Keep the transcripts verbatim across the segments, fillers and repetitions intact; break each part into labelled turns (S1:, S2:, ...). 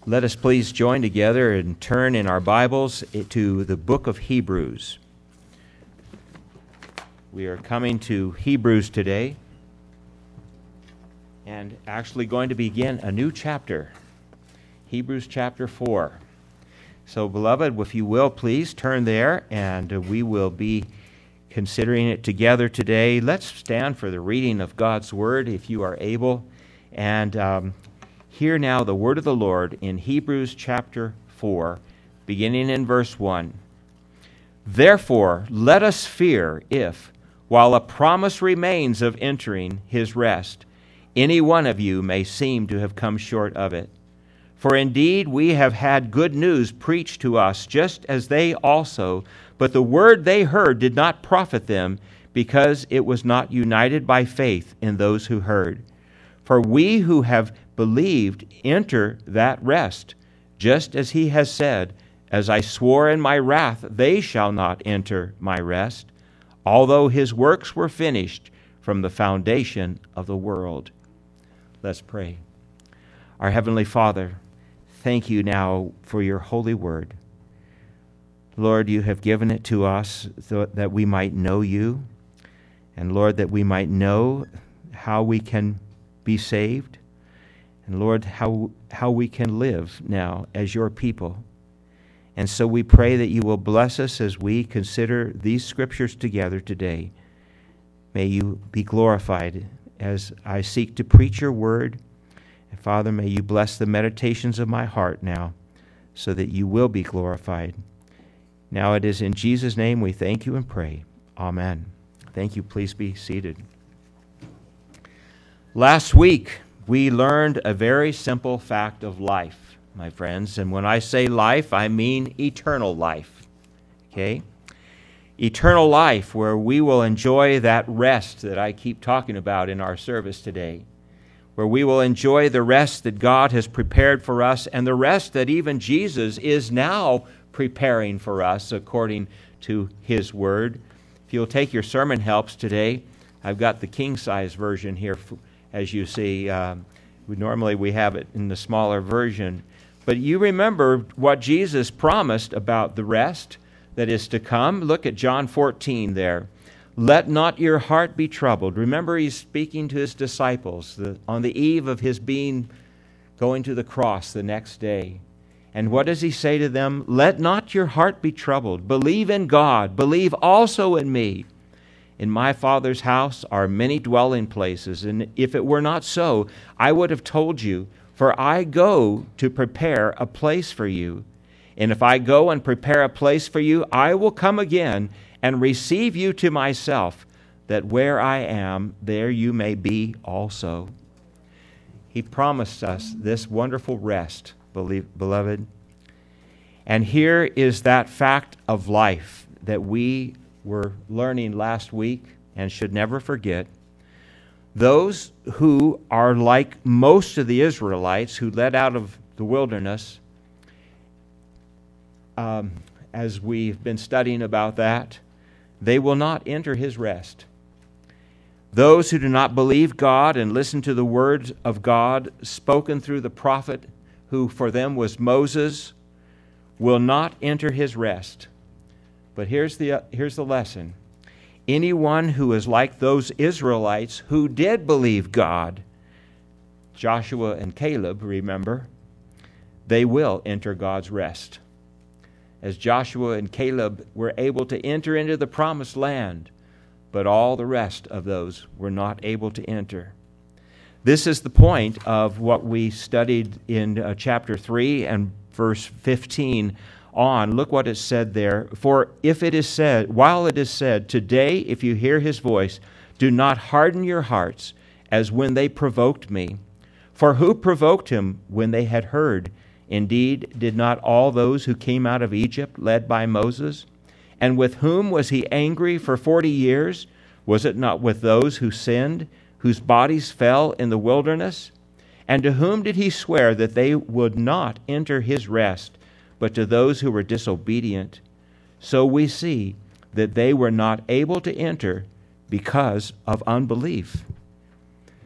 S1: Let us please join together and turn in our Bibles to the book of Hebrews. We are coming to Hebrews today and actually going to begin a new chapter, Hebrews chapter four. So, beloved, if you will, please turn there, and we will be considering it together today. Let's stand for the reading of God's Word, if you are able, and um, hear now the word of the Lord in Hebrews chapter four, beginning in verse one. Therefore, let us fear if, while a promise remains of entering his rest, any one of you may seem to have come short of it. For indeed we have had good news preached to us, just as they also, but the word they heard did not profit them, because it was not united by faith in those who heard. For we who have believed enter that rest, just as he has said, as I swore in my wrath, they shall not enter my rest, although his works were finished from the foundation of the world. Let's pray. Our Heavenly Father, thank you now for your holy word. Lord, you have given it to us so that we might know you, and Lord, that we might know how we can be saved, and Lord, how how we can live now as your people. And so we pray that you will bless us as we consider these scriptures together today. May you be glorified as I seek to preach your word. And Father, may you bless the meditations of my heart now, so that you will be glorified. Now it is in Jesus' name we thank you and pray. Amen. Thank you. Please be seated. Last week, we learned a very simple fact of life, my friends. And when I say life, I mean eternal life. Okay? Eternal life, where we will enjoy that rest that I keep talking about in our service today. Where we will enjoy the rest that God has prepared for us, and the rest that even Jesus is now preparing for us according to his word. If you'll take your sermon helps today, I've got the king-size version here. As you see, um, we, normally we have it in the smaller version. But you remember what Jesus promised about the rest that is to come. Look at John fourteen there. Let not your heart be troubled. Remember, he's speaking to his disciples the, on the eve of his being going to the cross the next day. And what does he say to them? Let not your heart be troubled. Believe in God. Believe also in me. In my Father's house are many dwelling places, and if it were not so, I would have told you, for I go to prepare a place for you. And if I go and prepare a place for you, I will come again and receive you to myself, that where I am, there you may be also. He promised us this wonderful rest, beloved. And here is that fact of life that we were learning last week and should never forget. Those who are like most of the Israelites who led out of the wilderness, um, as we've been studying about that, they will not enter his rest. Those who do not believe God and listen to the words of God spoken through the prophet, who for them was Moses, will not enter his rest. But here's the uh, here's the lesson. Anyone who is like those Israelites who did believe God, Joshua and Caleb, remember, they will enter God's rest. As Joshua and Caleb were able to enter into the promised land, but all the rest of those were not able to enter. This is the point of what we studied in uh, chapter three and verse fifteen on. Look what it said there. For if it is said, while it is said, today if you hear his voice, do not harden your hearts as when they provoked me. For who provoked him when they had heard? Indeed, did not all those who came out of Egypt led by Moses? And with whom was he angry for forty years? Was it not with those who sinned, whose bodies fell in the wilderness? And to whom did he swear that they would not enter his rest, but to those who were disobedient? So we see that they were not able to enter because of unbelief.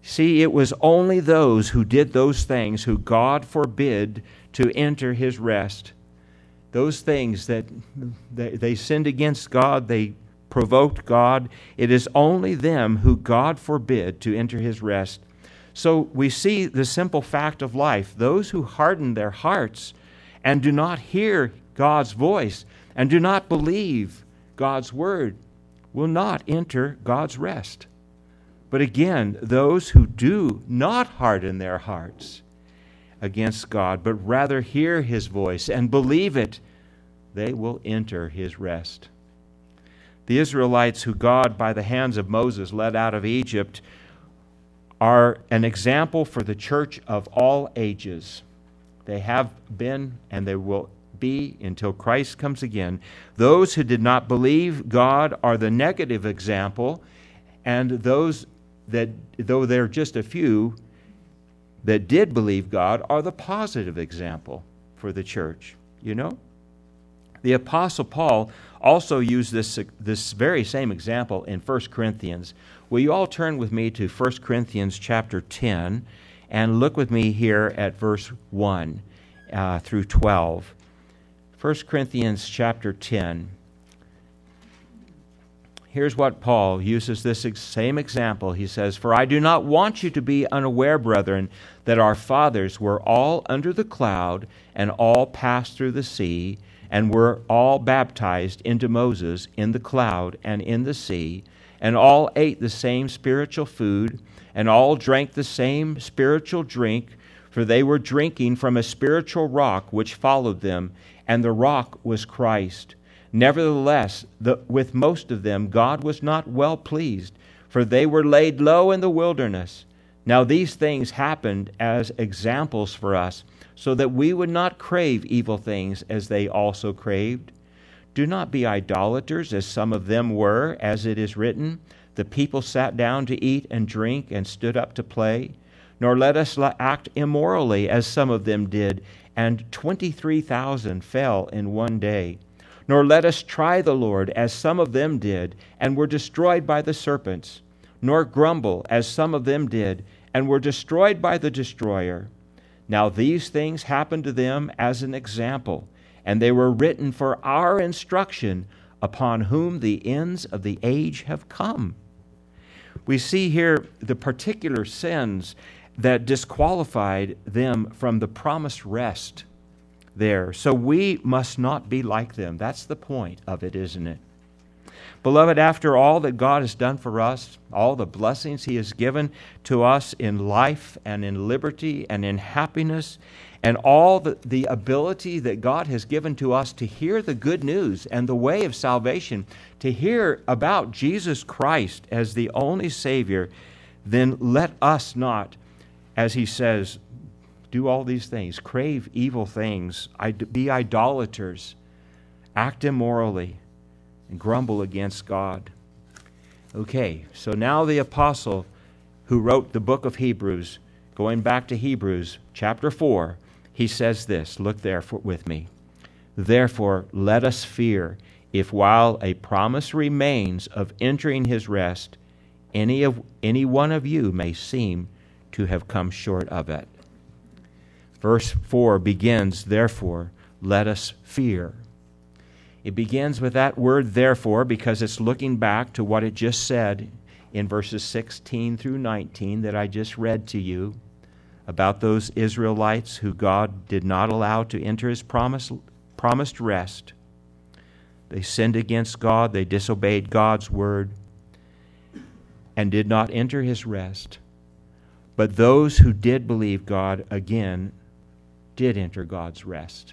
S1: See, it was only those who did those things who God forbid to enter his rest. Those things that they, they sinned against God, they provoked God. It is only them who God forbid to enter his rest. So we see the simple fact of life. Those who harden their hearts and do not hear God's voice and do not believe God's word will not enter God's rest. But again, those who do not harden their hearts against God, but rather hear his voice and believe it, they will enter his rest. The Israelites who God, by the hands of Moses, led out of Egypt are an example for the church of all ages. They have been and they will be until Christ comes again. Those who did not believe God are the negative example, and those that, though there are just a few that did believe God, are the positive example for the church. You know? The Apostle Paul also used this, this very same example in First Corinthians. Will you all turn with me to First Corinthians chapter ten and look with me here at verse one uh, through twelve. First Corinthians chapter ten. Here's what Paul uses this same example. He says, "For I do not want you to be unaware, brethren, that our fathers were all under the cloud and all passed through the sea, and were all baptized into Moses in the cloud and in the sea, and all ate the same spiritual food, and all drank the same spiritual drink, for they were drinking from a spiritual rock which followed them, and the rock was Christ. Nevertheless, the, with most of them God was not well pleased, for they were laid low in the wilderness. Now these things happened as examples for us, so that we would not crave evil things as they also craved. Do not be idolaters, as some of them were, as it is written, the people sat down to eat and drink and stood up to play. Nor let us act immorally, as some of them did, and twenty-three thousand fell in one day. Nor let us try the Lord, as some of them did, and were destroyed by the serpents. Nor grumble, as some of them did, and were destroyed by the destroyer. Now these things happened to them as an example, and they were written for our instruction, upon whom the ends of the age have come." We see here the particular sins that disqualified them from the promised rest there. So we must not be like them. That's the point of it, isn't it? Beloved, after all that God has done for us, all the blessings he has given to us in life and in liberty and in happiness, and all the, the ability that God has given to us to hear the good news and the way of salvation, to hear about Jesus Christ as the only Savior, then let us not, as he says, do all these things, crave evil things, be idolaters, act immorally, and grumble against God. Okay, so now the apostle who wrote the book of Hebrews, going back to Hebrews chapter four, he says this, look there for, with me. "Therefore let us fear, if while a promise remains of entering his rest, any of any one of you may seem to have come short of it." Verse four begins, "Therefore let us fear." It begins with that word "therefore" because it's looking back to what it just said in verses sixteen through nineteen that I just read to you about those Israelites who God did not allow to enter his promise, promised rest. They sinned against God, they disobeyed God's word, and did not enter his rest. But those who did believe God, again, did enter God's rest.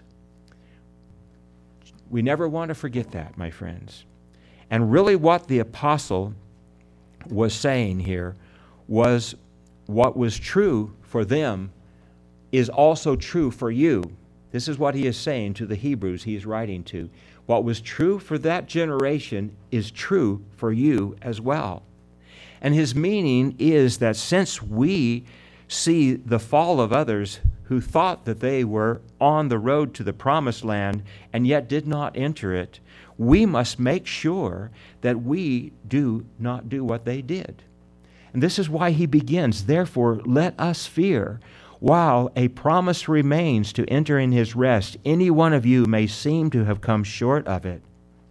S1: We never want to forget that, my friends. And really what the apostle was saying here was what was true for them is also true for you. This is what he is saying to the Hebrews he is writing to. What was true for that generation is true for you as well. And his meaning is that since we see the fall of others who thought that they were on the road to the promised land and yet did not enter it, we must make sure that we do not do what they did. And this is why he begins, therefore let us fear, while a promise remains to enter in his rest. Any one of you may seem to have come short of it.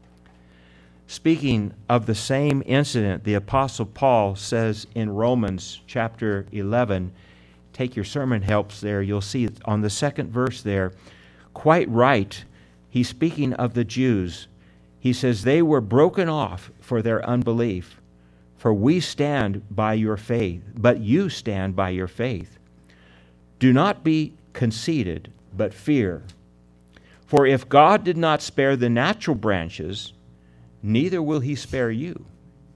S1: Speaking of the same incident, the Apostle Paul says in Romans chapter eleven, take your sermon helps there, you'll see it on the second verse there, quite right, he's speaking of the Jews. He says, they were broken off for their unbelief, for we stand by your faith, but you stand by your faith. Do not be conceited, but fear. For if God did not spare the natural branches, neither will he spare you.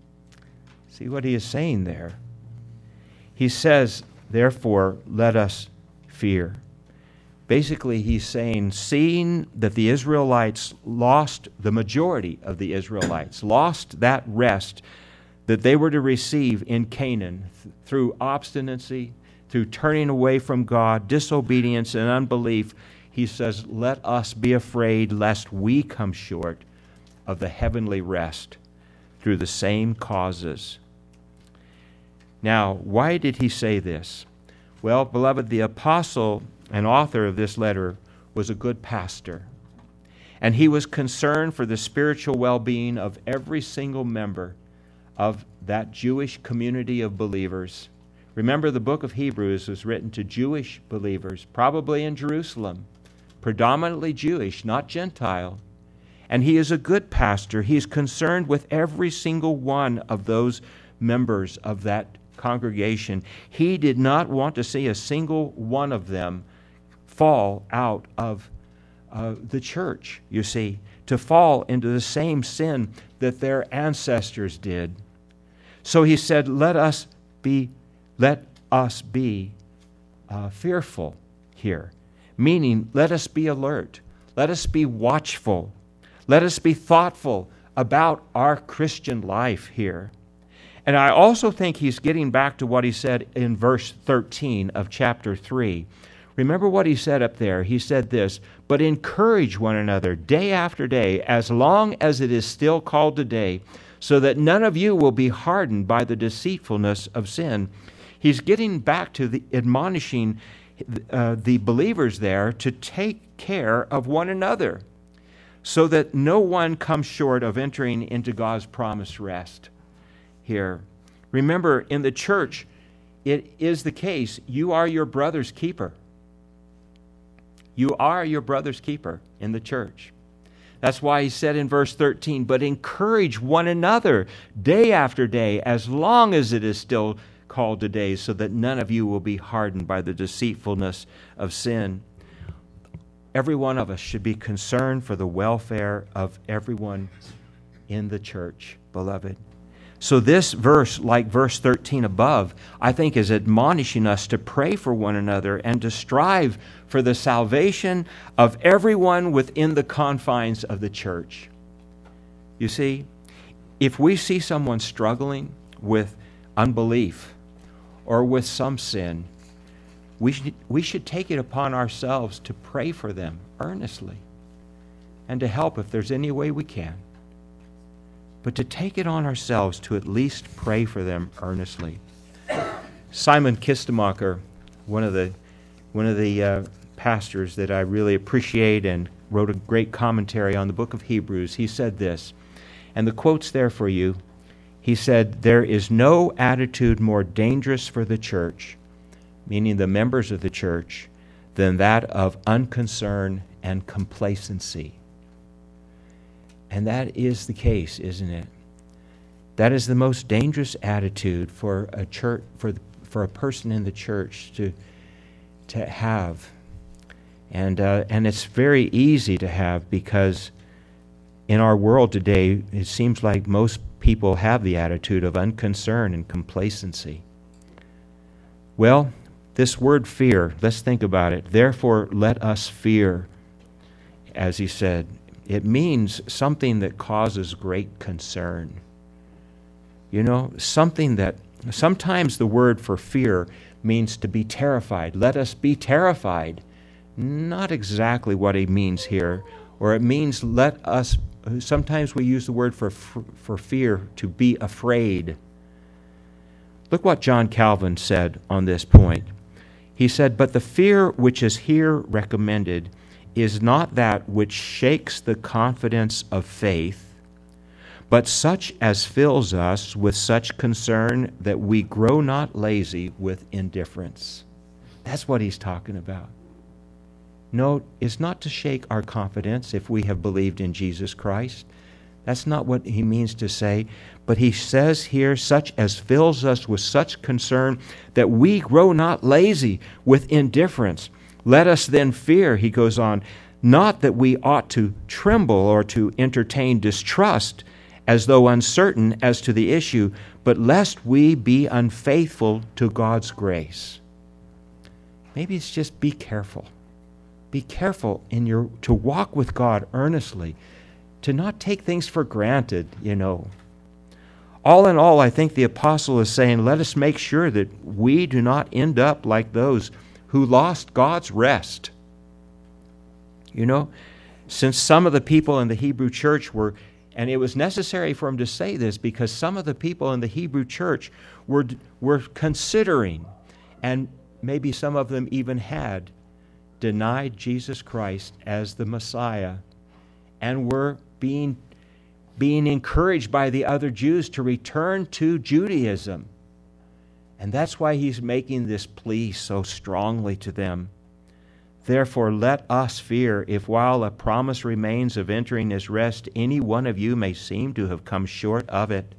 S1: See what he is saying there? He says, therefore, let us fear. Basically, he's saying, seeing that the Israelites lost, the majority of the Israelites, lost that rest that they were to receive in Canaan th- through obstinacy, through turning away from God, disobedience and unbelief, he says, let us be afraid lest we come short of the heavenly rest through the same causes. Now, why did he say this? Well, beloved, the apostle and author of this letter was a good pastor, and he was concerned for the spiritual well-being of every single member of that Jewish community of believers. Remember, the book of Hebrews was written to Jewish believers, probably in Jerusalem, predominantly Jewish, not Gentile. And he is a good pastor. He is concerned with every single one of those members of that congregation. He did not want to see a single one of them fall out of uh, the church, you see, to fall into the same sin that their ancestors did. So he said, let us be, let us be uh, fearful here, meaning let us be alert, let us be watchful, let us be thoughtful about our Christian life here. And I also think he's getting back to what he said in verse thirteen of chapter three. Remember what he said up there. He said this, but encourage one another day after day, as long as it is still called today, so that none of you will be hardened by the deceitfulness of sin. He's getting back to the admonishing uh, the believers there to take care of one another, so that no one comes short of entering into God's promised rest here. Remember, in the church, it is the case, you are your brother's keeper. You are your brother's keeper in the church. That's why he said in verse thirteen, but encourage one another day after day, as long as it is still called today, so that none of you will be hardened by the deceitfulness of sin. Every one of us should be concerned for the welfare of everyone in the church, beloved. So this verse, like verse thirteen above, I think is admonishing us to pray for one another and to strive for the salvation of everyone within the confines of the church. You see, if we see someone struggling with unbelief or with some sin, we should, we should take it upon ourselves to pray for them earnestly and to help if there's any way we can. But to take it on ourselves to at least pray for them earnestly. Simon Kistemacher, one of the one of the uh, pastors that I really appreciate and wrote a great commentary on the book of Hebrews, he said this, and the quote's there for you. He said, there is no attitude more dangerous for the church, meaning the members of the church, than that of unconcern and complacency. And that is the case, isn't it? That is the most dangerous attitude for a church, for for a person in the church to to have, and uh, and it's very easy to have, because in our world today, it seems like most people have the attitude of unconcern and complacency. Well, this word fear, let's think about it. Therefore, let us fear, as he said. It means something that causes great concern. You know, something that, sometimes the word for fear means to be terrified. Let us be terrified. Not exactly what he means here. Or it means let us, sometimes we use the word for for fear to be afraid. Look what John Calvin said on this point. He said, "But the fear which is here recommended is not that which shakes the confidence of faith, but such as fills us with such concern that we grow not lazy with indifference." That's what he's talking about. No, it's not to shake our confidence if we have believed in Jesus Christ. That's not what he means to say. But he says here, such as fills us with such concern that we grow not lazy with indifference. Let us then fear, he goes on, not that we ought to tremble or to entertain distrust as though uncertain as to the issue, but lest we be unfaithful to God's grace. Maybe it's just be careful. Be careful in your to walk with God earnestly, to not take things for granted, you know. All in all, I think the apostle is saying, let us make sure that we do not end up like those who lost God's rest. You know, since some of the people in the Hebrew church were, and it was necessary for him to say this because some of the people in the Hebrew church were, were considering, and maybe some of them even had, denied Jesus Christ as the Messiah and were being, being encouraged by the other Jews to return to Judaism. And that's why he's making this plea so strongly to them. Therefore, let us fear if while a promise remains of entering his rest, any one of you may seem to have come short of it.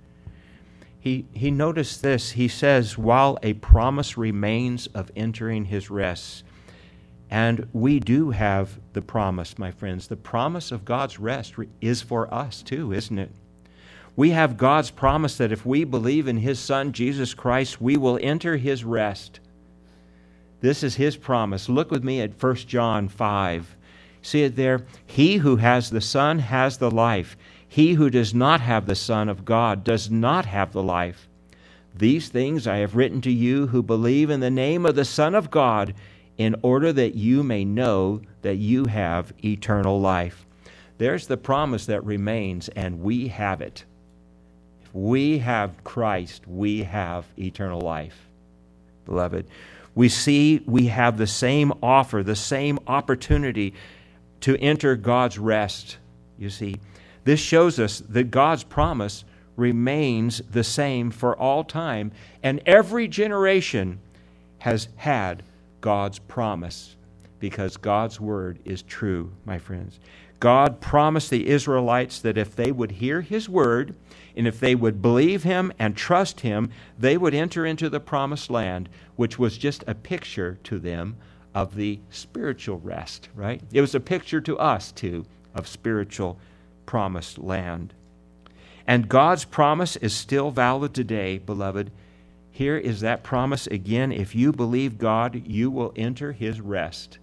S1: He, he noticed this. He says, while a promise remains of entering his rest. And we do have the promise, my friends. The promise of God's rest is for us too, isn't it? We have God's promise that if we believe in his Son, Jesus Christ, we will enter his rest. This is his promise. Look with me at First John five. See it there? He who has the Son has the life. He who does not have the Son of God does not have the life. These things I have written to you who believe in the name of the Son of God, in order that you may know that you have eternal life. There's the promise that remains, and we have it. If we have Christ, we have eternal life. Beloved, we see we have the same offer, the same opportunity to enter God's rest. You see, this shows us that God's promise remains the same for all time, and every generation has had God's promise, because God's word is true, my friends. God promised the Israelites that if they would hear his word, and if they would believe him and trust him, they would enter into the promised land, which was just a picture to them of the spiritual rest, right? It was a picture to us, too, of spiritual promised land. And God's promise is still valid today, beloved. Here is that promise again. If you believe God, you will enter his rest.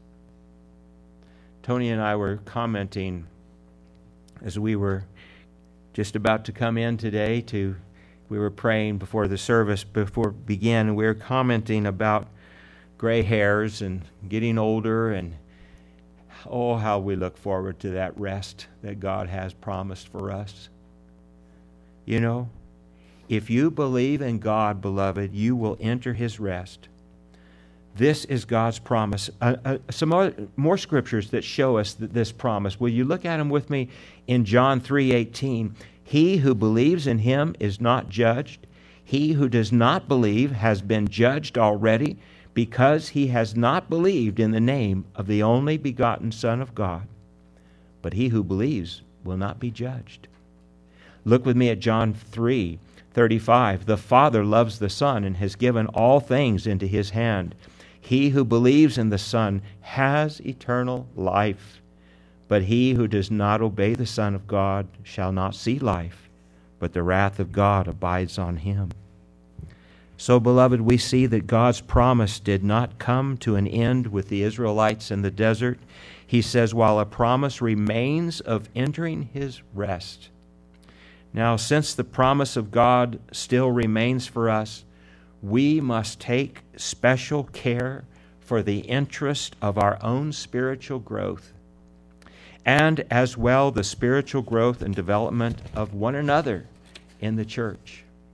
S1: Tony and I were commenting as we were just about to come in today to, we were praying before the service before it began, and we were commenting about gray hairs and getting older, and oh, how we look forward to that rest that God has promised for us. You know, if you believe in God, beloved, you will enter his rest. This is God's promise. Uh, uh, some more, more scriptures that show us that this promise. Will you look at them with me in John three eighteen? He who believes in him is not judged. He who does not believe has been judged already, because he has not believed in the name of the only begotten Son of God. But he who believes will not be judged. Look with me at John three thirty-five. The Father loves the Son and has given all things into his hand. He who believes in the Son has eternal life. But he who does not obey the Son of God shall not see life, but the wrath of God abides on him. So, beloved, we see that God's promise did not come to an end with the Israelites in the desert. He says, while a promise remains of entering his rest. Now, since the promise of God still remains for us, we must take special care for the interest of our own spiritual growth, and as well the spiritual growth and development of one another in the church.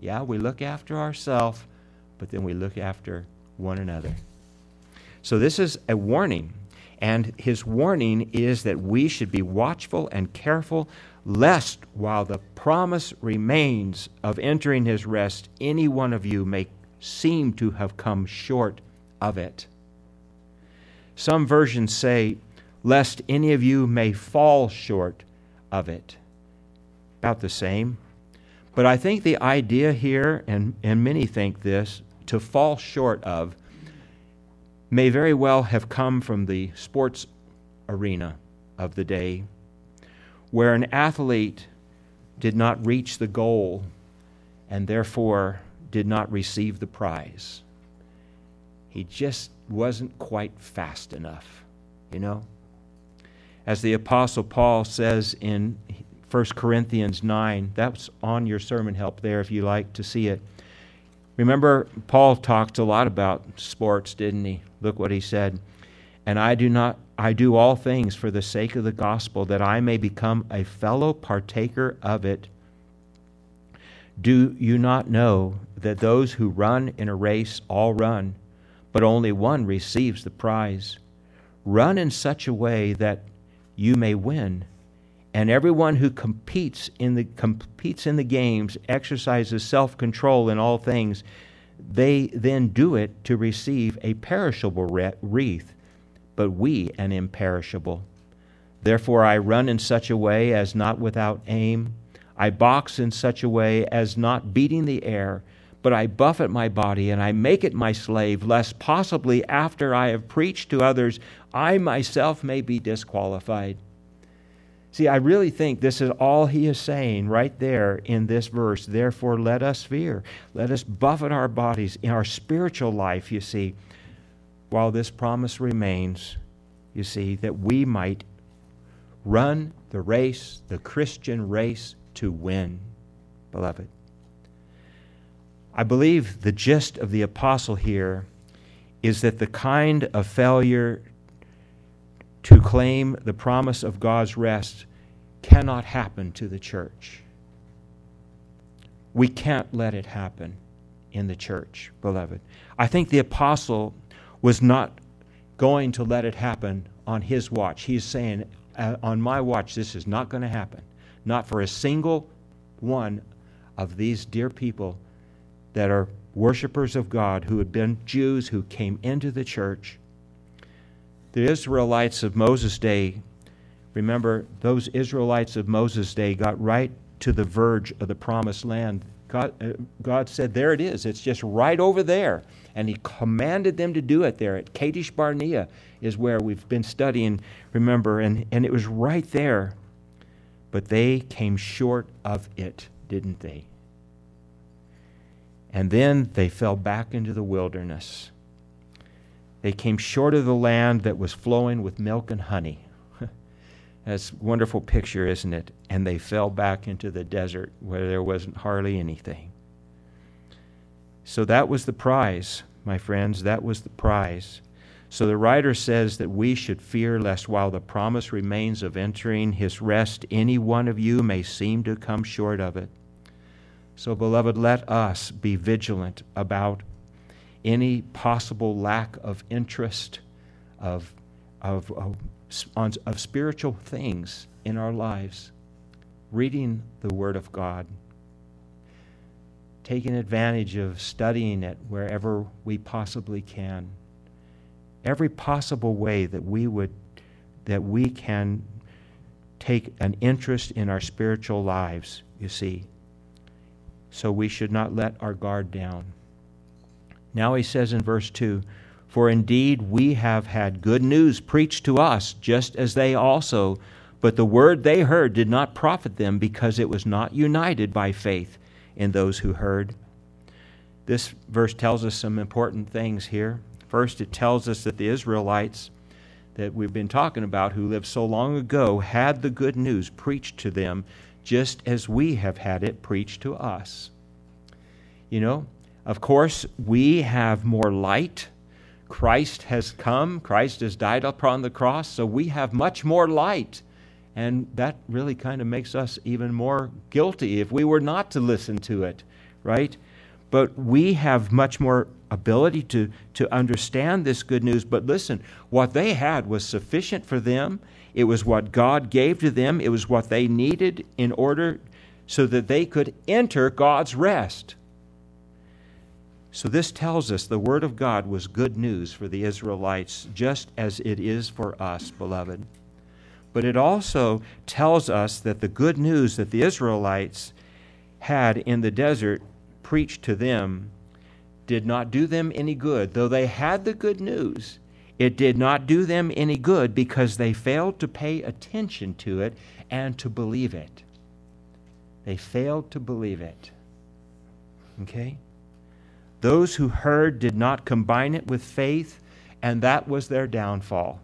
S1: Yeah, we look after ourselves, but then we look after one another. So this is a warning. And his warning is that we should be watchful and careful, lest while the promise remains of entering his rest, any one of you may seem to have come short of it. Some versions say, lest any of you may fall short of it. About the same. But I think the idea here, and, and many think this, to fall short of, may very well have come from the sports arena of the day, where an athlete did not reach the goal and therefore did not receive the prize. He just wasn't quite fast enough, you know? As the Apostle Paul says in First Corinthians nine, that's on your sermon help there if you like to see it. Remember, Paul talked a lot about sports, didn't he? Look what he said. And I do not I do all things for the sake of the gospel, that I may become a fellow partaker of it. Do you not know that those who run in a race all run, but only one receives the prize? Run in such a way that you may win. And everyone who competes in the competes in the games exercises self-control in all things. They then do it to receive a perishable wreath, but we an imperishable. Therefore I run in such a way as not without aim. I box in such a way as not beating the air, but I buffet my body and I make it my slave, lest possibly after I have preached to others, I myself may be disqualified. See, I really think this is all he is saying right there in this verse. Therefore, let us fear. Let us buffet our bodies in our spiritual life, you see, while this promise remains, you see, that we might run the race, the Christian race, to win, beloved. I believe the gist of the apostle here is that the kind of failure to claim the promise of God's rest cannot happen to the church. We can't let it happen in the church, beloved. I think the apostle was not going to let it happen on his watch. He's saying, on my watch, this is not going to happen. Not for a single one of these dear people that are worshipers of God, who had been Jews who came into the church. The Israelites of Moses' day, remember, those Israelites of Moses' day got right to the verge of the promised land. God, uh, God said, there it is. It's just right over there. And he commanded them to do it there at Kadesh Barnea is where we've been studying, remember, and, and it was right there. But they came short of it, didn't they? And then they fell back into the wilderness. They came short of the land that was flowing with milk and honey. That's a wonderful picture, isn't it? And they fell back into the desert where there wasn't hardly anything. So that was the prize, my friends. That was the prize. So the writer says that we should fear lest while the promise remains of entering his rest, any one of you may seem to come short of it. So, beloved, let us be vigilant about any possible lack of interest of, of, of, on, of spiritual things in our lives. Reading the Word of God. Taking advantage of studying it wherever we possibly can. Every possible way that we would, that we can take an interest in our spiritual lives, you see. So we should not let our guard down. Now he says in verse two, for indeed we have had good news preached to us, just as they also, but the word they heard did not profit them, because it was not united by faith in those who heard. This verse tells us some important things here. First, it tells us that the Israelites that we've been talking about, who lived so long ago, had the good news preached to them, just as we have had it preached to us. You know, of course, we have more light. Christ has come. Christ has died upon the cross, so we have much more light. And that really kind of makes us even more guilty if we were not to listen to it. right? But we have much more ability to, to understand this good news. But listen, what they had was sufficient for them. It was what God gave to them. It was what they needed in order so that they could enter God's rest. So this tells us the Word of God was good news for the Israelites, just as it is for us, beloved. But it also tells us that the good news that the Israelites had in the desert preached to them did not do them any good. Though they had the good news, it did not do them any good because they failed to pay attention to it and to believe it. They failed to believe it. Okay? Those who heard did not combine it with faith, and that was their downfall.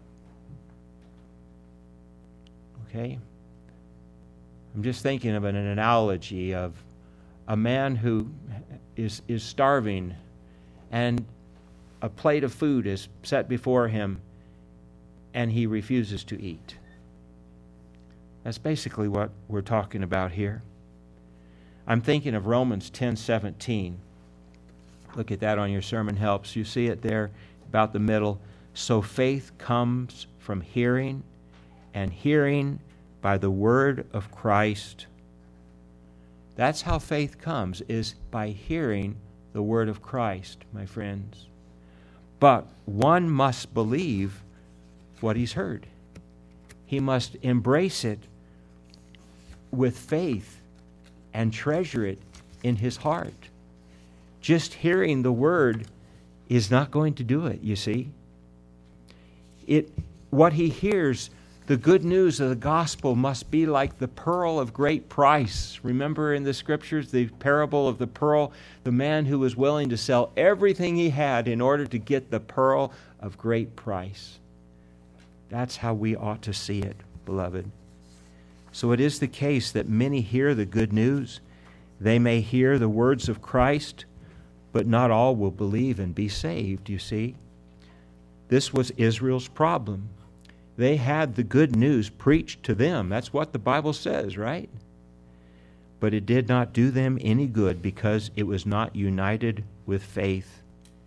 S1: Okay? I'm just thinking of an analogy of a man who is, is starving, and a plate of food is set before him, and he refuses to eat. That's basically what we're talking about here. I'm thinking of Romans ten seventeen. Look at that on your sermon helps. You see it there about the middle. So faith comes from hearing, and hearing by the word of Christ. That's how faith comes, is by hearing the word of Christ, my friends. But one must believe what he's heard. He must embrace it with faith and treasure it in his heart. Just hearing the word is not going to do it, you see. It, what he hears, the good news of the gospel must be like the pearl of great price. Remember in the scriptures, the parable of the pearl, the man who was willing to sell everything he had in order to get the pearl of great price. That's how we ought to see it, beloved. So it is the case that many hear the good news. They may hear the words of Christ, but not all will believe and be saved, you see. This was Israel's problem. They had the good news preached to them. That's what the Bible says, right? But it did not do them any good because it was not united with faith.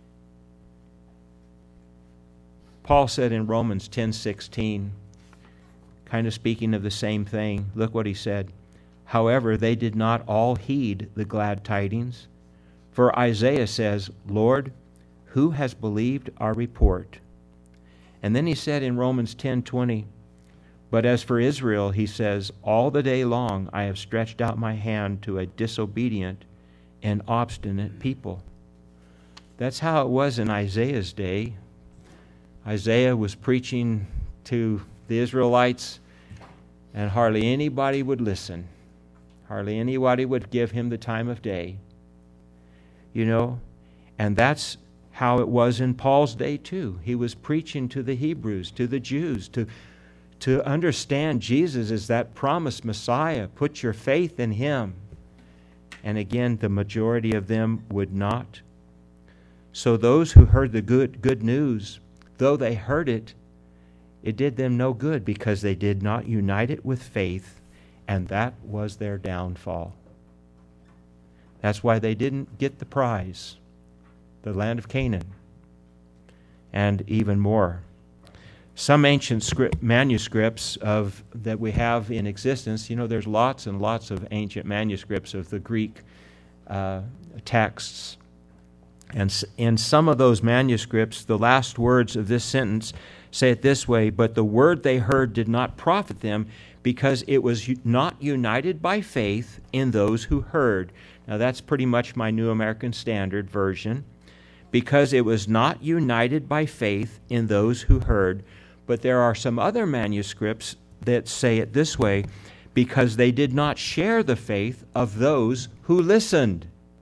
S1: Paul said in Romans ten sixteen, kind of speaking of the same thing, look what he said. However, they did not all heed the glad tidings. For Isaiah says, Lord, who has believed our report? And then he said in Romans ten twenty, but as for Israel, he says, all the day long I have stretched out my hand to a disobedient and obstinate people. That's how it was in Isaiah's day. Isaiah was preaching to the Israelites, and hardly anybody would listen. Hardly anybody would give him the time of day. You know, and that's how it was in Paul's day too. He was preaching to the Hebrews, to the Jews, to, to understand Jesus as that promised Messiah. Put your faith in him. And again, the majority of them would not. So those who heard the good, good news, though they heard it, it did them no good because they did not unite it with faith, and that was their downfall. That's why they didn't get the prize, the land of Canaan, and even more. Some ancient script, manuscripts of that we have in existence, you know, there's lots and lots of ancient manuscripts of the Greek uh, texts. And in some of those manuscripts, the last words of this sentence say it this way, but the word they heard did not profit them because it was not united by faith in those who heard. Now that's pretty much my New American Standard version. Because it was not united by faith in those who heard. But there are some other manuscripts that say it this way, because they did not share the faith of those who listened.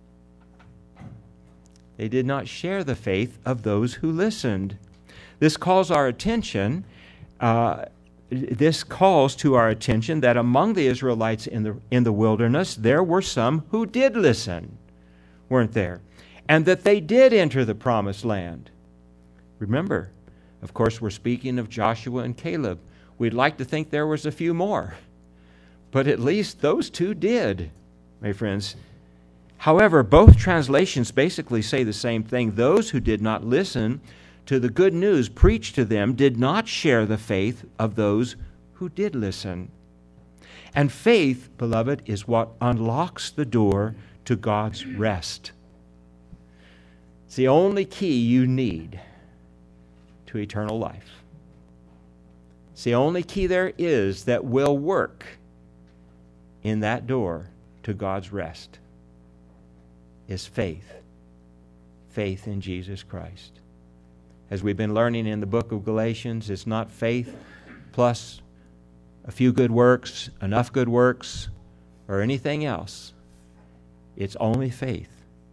S1: They did not share the faith of those who listened. This calls our attention, uh, this calls to our attention that among the Israelites in the in the wilderness, there were some who did listen, weren't there? And that they did enter the promised land. Remember, of course, we're speaking of Joshua and Caleb. We'd like to think there was a few more, but at least those two did, my friends. However, both translations basically say the same thing. Those who did not listen to the good news preached to them did not share the faith of those who did listen. And faith, beloved, is what unlocks the door to God's rest. It's the only key you need to eternal life. It's the only key there is that will work in that door to God's rest, is faith. Faith in Jesus Christ. As we've been learning in the book of Galatians, it's not faith plus a few good works, enough good works, or anything else. It's only faith.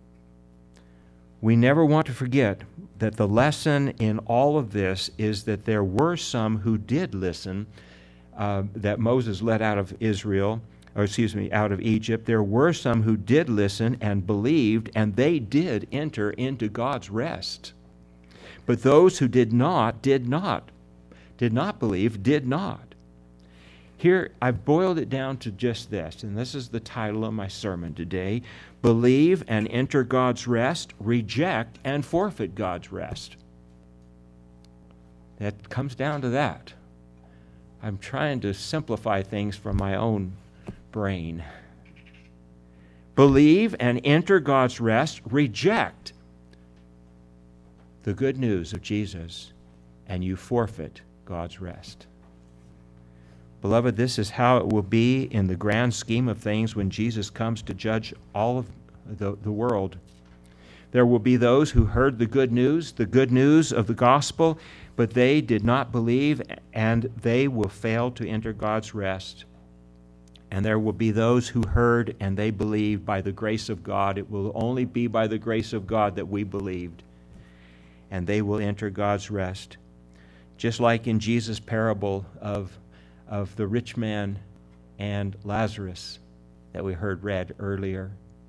S1: We never want to forget that the lesson in all of this is that there were some who did listen, uh, that Moses led out of Israel, or excuse me, out of Egypt. There were some who did listen and believed, and they did enter into God's rest. But those who did not, did not, did not believe, did not. Here, I've boiled it down to just this, and this is the title of my sermon today: Believe and enter God's rest, reject and forfeit God's rest. That comes down to that. I'm trying to simplify things from my own brain. Believe and enter God's rest, reject the good news of Jesus, and you forfeit God's rest. Beloved, this is how it will be in the grand scheme of things when Jesus comes to judge all of the, the world. There will be those who heard the good news, the good news of the gospel, but they did not believe, and they will fail to enter God's rest. And there will be those who heard and they believed by the grace of God. It will only be by the grace of God that we believed. And they will enter God's rest. Just like in Jesus' parable of, of the rich man and Lazarus that we heard read earlier.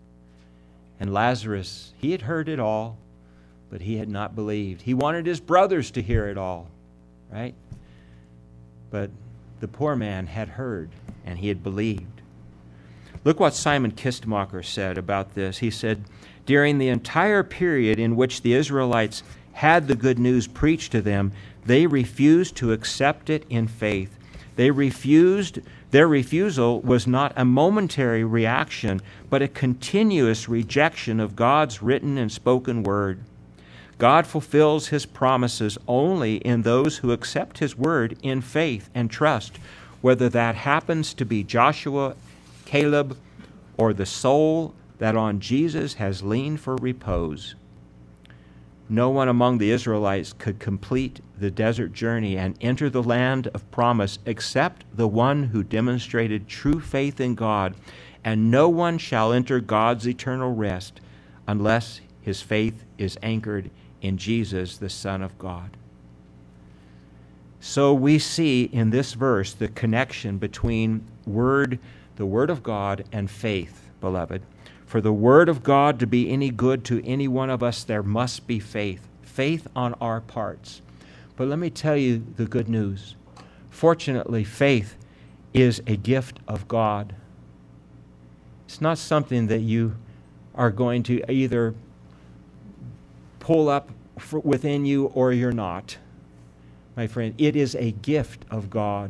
S1: And Lazarus, he had heard it all, but he had not believed. He wanted his brothers to hear it all, right? But the poor man had heard, and he had believed. Look what Simon Kistemacher said about this. He said, during the entire period in which the Israelites had the good news preached to them, they refused to accept it in faith. They refused, their refusal was not a momentary reaction, but a continuous rejection of God's written and spoken word. God fulfills His promises only in those who accept His word in faith and trust, whether that happens to be Joshua, Caleb, or the soul that on Jesus has leaned for repose. No one among the Israelites could complete the desert journey and enter the land of promise except the one who demonstrated true faith in God, and no one shall enter God's eternal rest unless his faith is anchored in Jesus, the Son of God. So we see in this verse the connection between word, the Word of God, and faith, beloved. For the Word of God to be any good to any one of us, there must be faith. Faith on our parts. But let me tell you the good news. Fortunately, faith is a gift of God. It's not something that you are going to either pull up within you or you're not. My friend, it is a gift of God.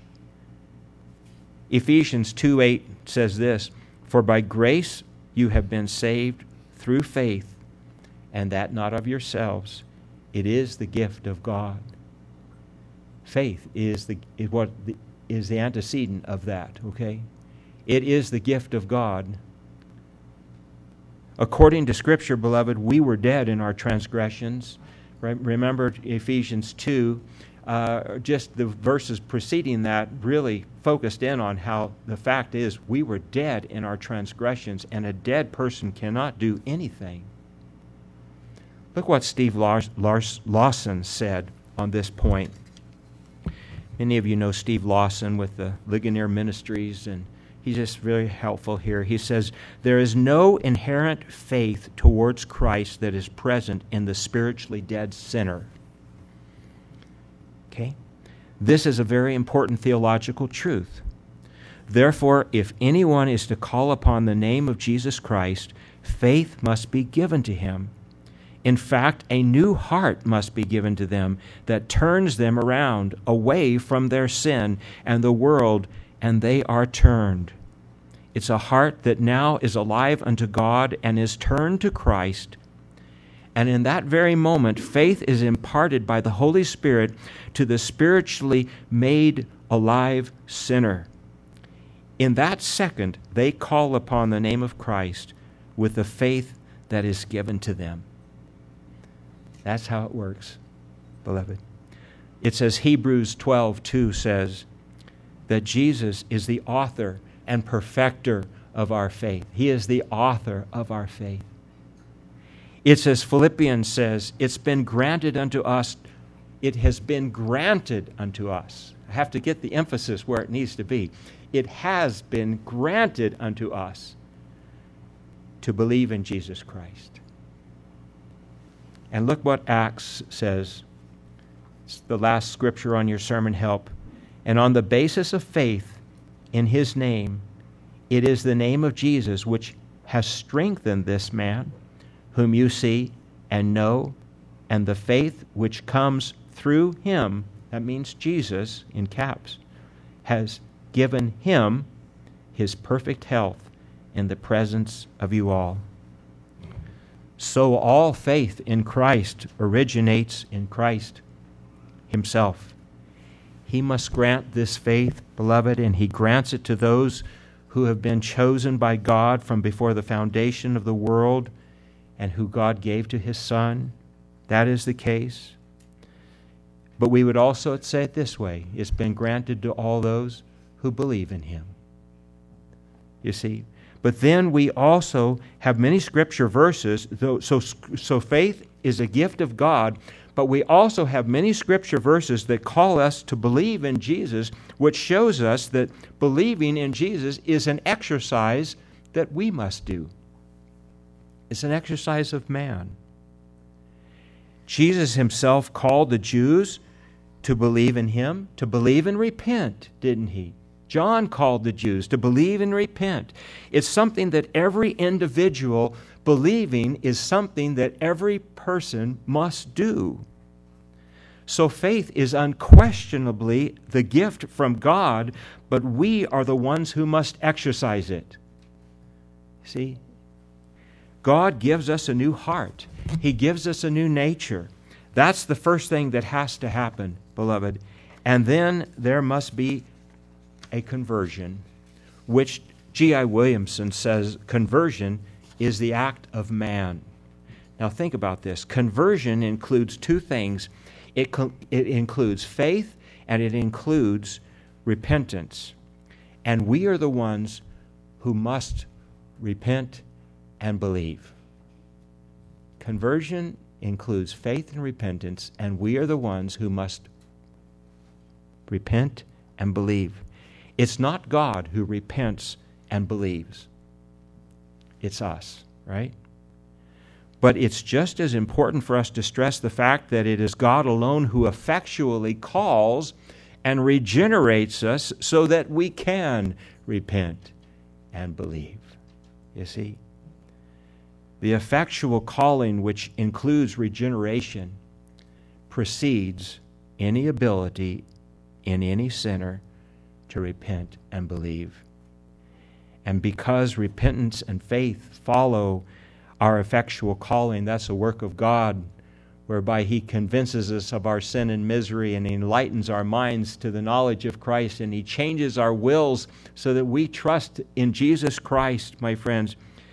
S1: Ephesians two eight says this, "For by grace you have been saved through faith, and that not of yourselves. It is the gift of God." Faith is the is what the, is the antecedent of that, okay? It is the gift of God. According to Scripture, beloved, we were dead in our transgressions. Remember Ephesians two, uh, just the verses preceding that really focused in on how the fact is we were dead in our transgressions, and a dead person cannot do anything. Look what Steve Lars, Lars, Lawson said on this point. Many of you know Steve Lawson with the Ligonier Ministries, and he's just very helpful here. He says, "There is no inherent faith towards Christ that is present in the spiritually dead sinner." Okay? This is a very important theological truth. Therefore, if anyone is to call upon the name of Jesus Christ, faith must be given to him. In fact, a new heart must be given to them that turns them around away from their sin and the world, and they are turned. It's a heart that now is alive unto God and is turned to Christ. And in that very moment, faith is imparted by the Holy Spirit to the spiritually made alive sinner. In that second, they call upon the name of Christ with the faith that is given to them. That's how it works, beloved. It says, Hebrews twelve two says that Jesus is the author and perfecter of our faith. He is the author of our faith. It's as Philippians says, it's been granted unto us, it has been granted unto us. I have to get the emphasis where it needs to be. It has been granted unto us to believe in Jesus Christ. And look what Acts says. It's the last scripture on your sermon help. And on the basis of faith in his name, it is the name of Jesus which has strengthened this man, whom you see and know, and the faith which comes through him, that means Jesus in caps, has given him his perfect health in the presence of you all. So all faith in Christ originates in Christ himself. He must grant this faith, beloved, and he grants it to those who have been chosen by God from before the foundation of the world and who God gave to his Son. That is the case. But we would also say it this way. It's been granted to all those who believe in him. You see? But then we also have many scripture verses. So, so faith is a gift of God, but we also have many scripture verses that call us to believe in Jesus, which shows us that believing in Jesus is an exercise that we must do. It's an exercise of man. Jesus himself called the Jews to believe in him, to believe and repent, didn't he? John called the Jews to believe and repent. It's something that every individual believing is something that every person must do. So faith is unquestionably the gift from God, but we are the ones who must exercise it. See? God gives us a new heart. He gives us a new nature. That's the first thing that has to happen, beloved. And then there must be a conversion, which G I Williamson says conversion is the act of man. Now think about this. Conversion includes two things. It, co- it includes faith and it includes repentance. And we are the ones who must repent and believe. Conversion includes faith and repentance, and we are the ones who must repent and believe. It's not God who repents and believes. It's us, right? But it's just as important for us to stress the fact that it is God alone who effectually calls and regenerates us so that we can repent and believe. You see? The effectual calling, which includes regeneration, precedes any ability in any sinner to repent and believe. And because repentance and faith follow our effectual calling, that's a work of God, whereby He convinces us of our sin and misery and enlightens our minds to the knowledge of Christ, and He changes our wills so that we trust in Jesus Christ, my friends.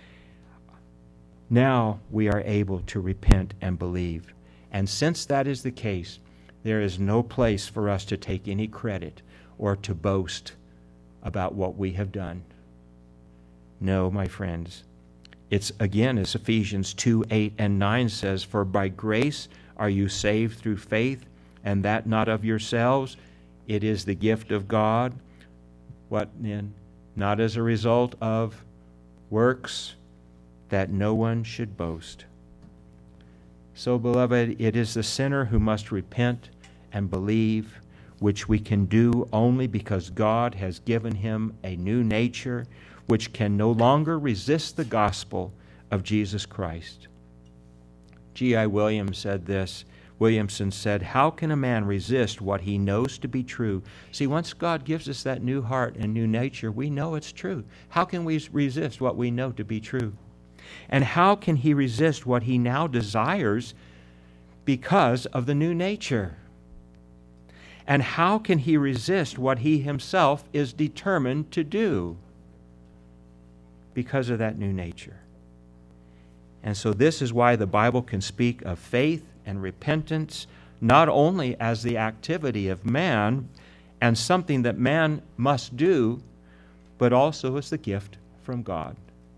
S1: Now we are able to repent and believe. And since that is the case, there is no place for us to take any credit or to boast about what we have done. No, my friends. It's again, as Ephesians two, eight, and nine says, "For by grace are you saved through faith, and that not of yourselves. It is the gift of God." What then? Not as a result of works, that no one should boast. So, beloved, it is the sinner who must repent and believe. which we can do only because God has given him a new nature which can no longer resist the gospel of Jesus Christ. G I. Williams said this. Williamson said, "How can a man resist what he knows to be true?" See, once God gives us that new heart and new nature, we know it's true. How can we resist what we know to be true? And how can he resist what he now desires because of the new nature? And how can he resist what he himself is determined to do because of that new nature? And so this is why the Bible can speak of faith and repentance not only as the activity of man and something that man must do, but also as the gift from God.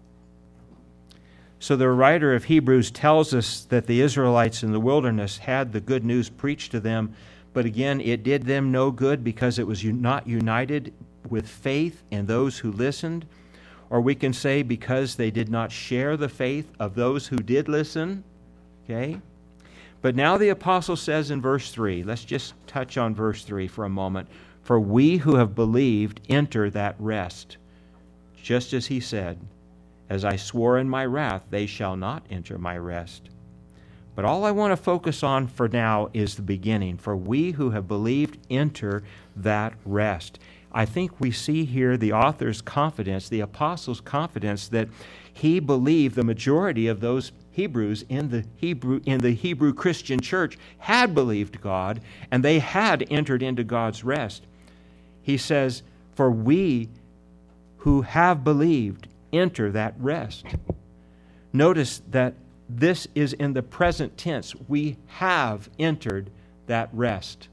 S1: So the writer of Hebrews tells us that the Israelites in the wilderness had the good news preached to them, but again, it did them no good because it was not united with faith in those who listened. Or we can say because they did not share the faith of those who did listen. Okay? But now the apostle says in verse three, let's just touch on verse three for a moment. For we who have believed enter that rest, just as he said, as I swore in my wrath, they shall not enter my rest. But all I want to focus on for now is the beginning. For we who have believed enter that rest. I think we see here the author's confidence, the apostle's confidence that he believed the majority of those Hebrews in the Hebrew in the Hebrew Christian church had believed God, and they had entered into God's rest. He says, "For we who have believed enter that rest." Notice that this is in the present tense. We have entered that rest.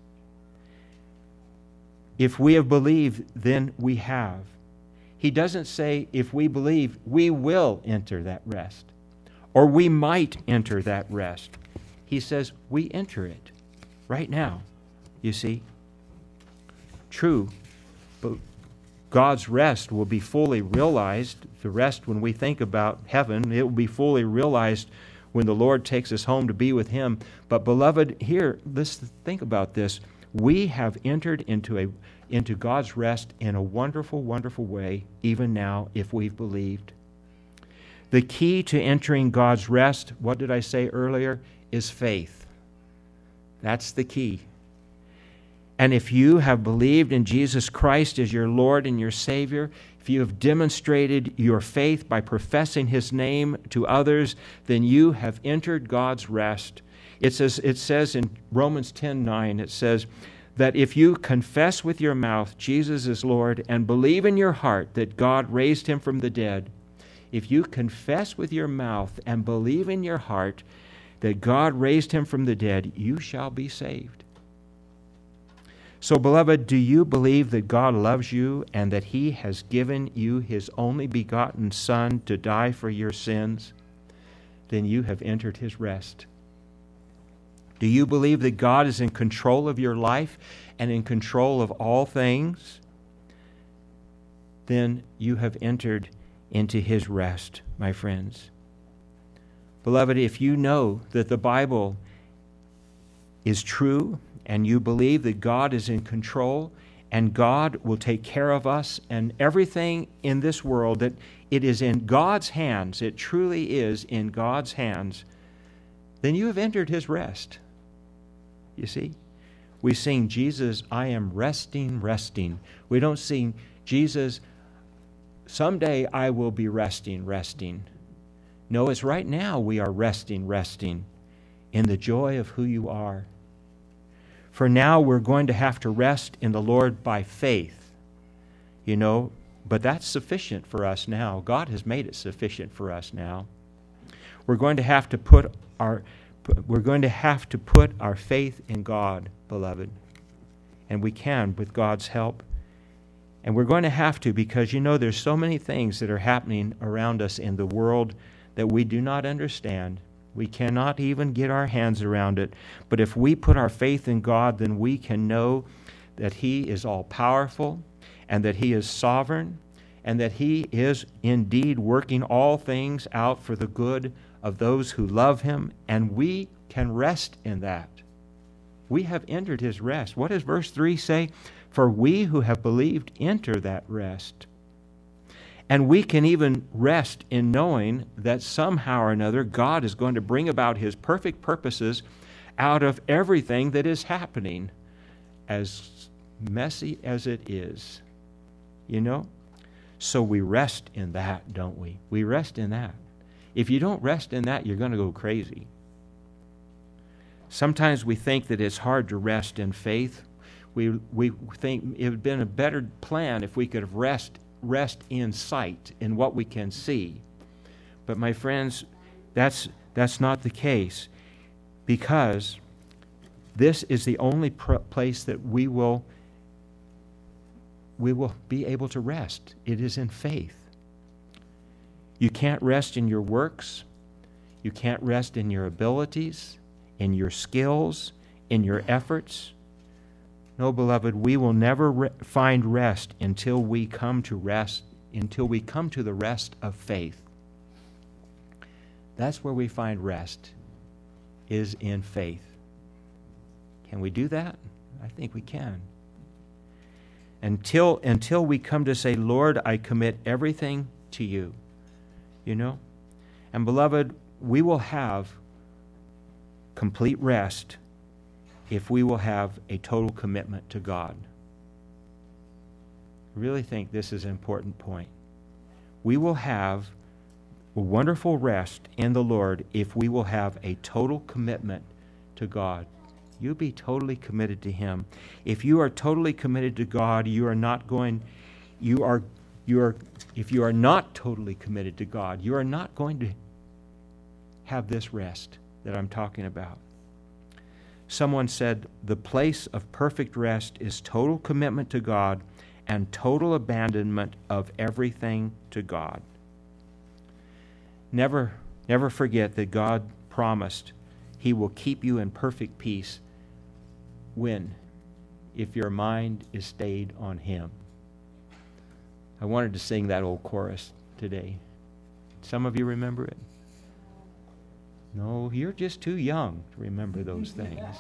S1: If we have believed, then we have. He doesn't say, if we believe, we will enter that rest, or we might enter that rest. He says, we enter it right now, you see. True, but God's rest will be fully realized. The rest, when we think about heaven, it will be fully realized when the Lord takes us home to be with him. But beloved, here, let's think about this. We have entered into a into God's rest in a wonderful, wonderful way, even now, if we've believed. The key to entering God's rest, what did I say earlier, is faith. That's the key. And if you have believed in Jesus Christ as your Lord and your Savior, if you have demonstrated your faith by professing his name to others, then you have entered God's rest. It says, it says in Romans ten nine, it says that if you confess with your mouth Jesus is Lord and believe in your heart that God raised him from the dead, if you confess with your mouth and believe in your heart that God raised him from the dead, you shall be saved. So, beloved, do you believe that God loves you and that he has given you his only begotten Son to die for your sins? Then you have entered his rest. Do you believe that God is in control of your life and in control of all things? Then you have entered into his rest, my friends. Beloved, if you know that the Bible is true and you believe that God is in control and God will take care of us and everything in this world, that it is in God's hands, it truly is in God's hands, then you have entered his rest. You see? We sing, Jesus, I am resting, resting. We don't sing, Jesus, someday I will be resting, resting. No, it's right now we are resting, resting in the joy of who you are. For now we're going to have to rest in the Lord by faith. You know, but that's sufficient for us now. God has made it sufficient for us now. We're going to have to put our We're going to have to put our faith in God, beloved. And we can with God's help. And we're going to have to because, you know, there's so many things that are happening around us in the world that we do not understand. We cannot even get our hands around it. But if we put our faith in God, then we can know that he is all-powerful and that he is sovereign and that he is indeed working all things out for the good of those who love him, and we can rest in that. We have entered his rest. What does verse three say? For we who have believed enter that rest. And we can even rest in knowing that somehow or another God is going to bring about his perfect purposes out of everything that is happening, as messy as it is. You know? So we rest in that, don't we? We rest in that. If you don't rest in that, you're going to go crazy. Sometimes we think that it's hard to rest in faith. We we think it would have been a better plan if we could have rest rest in sight, in what we can see. But my friends, that's that's not the case, because this is the only pr- place that we will we will be able to rest. It is in faith. You can't rest in your works. You can't rest in your abilities, in your skills, in your efforts. No, beloved, we will never re- find rest until we come to rest, until we come to the rest of faith. That's where we find rest, is in faith. Can we do that? I think we can. Until, until we come to say, Lord, I commit everything to you. You know? And beloved, we will have complete rest if we will have a total commitment to God. I really think this is an important point. We will have a wonderful rest in the Lord if we will have a total commitment to God. You be totally committed to him. If you are totally committed to God, you are not going, you are, you are, if you are not totally committed to God, you are not going to have this rest that I'm talking about. Someone said, the place of perfect rest is total commitment to God and total abandonment of everything to God. Never, never forget that God promised he will keep you in perfect peace when? If your mind is stayed on him. I wanted to sing that old chorus today. Some of you remember it? No, you're just too young to remember those things.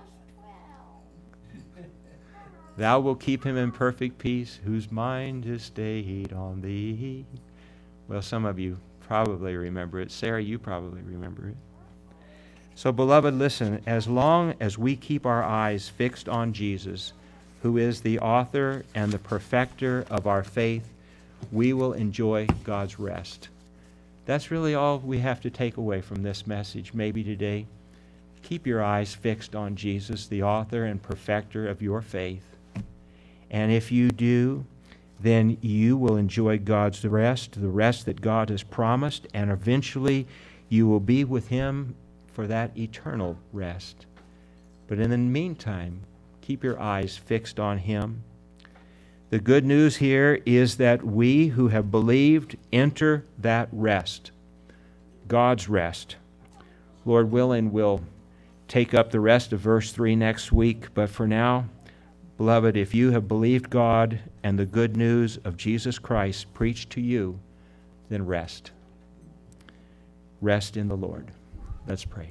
S1: Thou wilt keep him in perfect peace, whose mind is stayed on thee. Well, some of you probably remember it. Sarah, you probably remember it. So, beloved, listen, as long as we keep our eyes fixed on Jesus, who is the author and the perfecter of our faith, we will enjoy God's rest. That's really all we have to take away from this message maybe today. Keep your eyes fixed on Jesus, the author and perfecter of your faith. And if you do, then you will enjoy God's rest, the rest that God has promised, and eventually you will be with him for that eternal rest. But in the meantime, keep your eyes fixed on him. The good news here is that we who have believed enter that rest, God's rest. Lord willing, we'll take up the rest of verse three next week, but for now, beloved, if you have believed God and the good news of Jesus Christ preached to you, then rest. Rest in the Lord. Let's pray.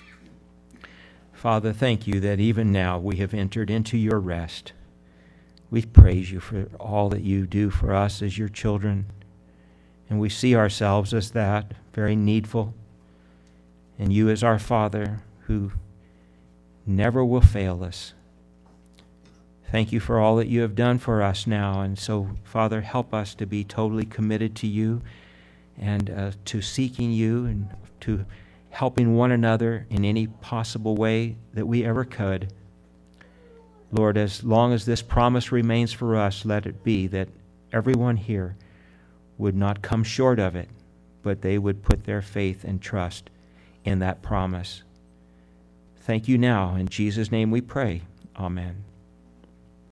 S1: Father, thank you that even now we have entered into your rest. We praise you for all that you do for us as your children, and we see ourselves as that, very needful, and you as our Father who never will fail us. Thank you for all that you have done for us now, and so, Father, help us to be totally committed to you and uh, to seeking you and to helping one another in any possible way that we ever could. Lord, as long as this promise remains for us, let it be that everyone here would not come short of it, but they would put their faith and trust in that promise. Thank you now. In Jesus' name we pray. Amen.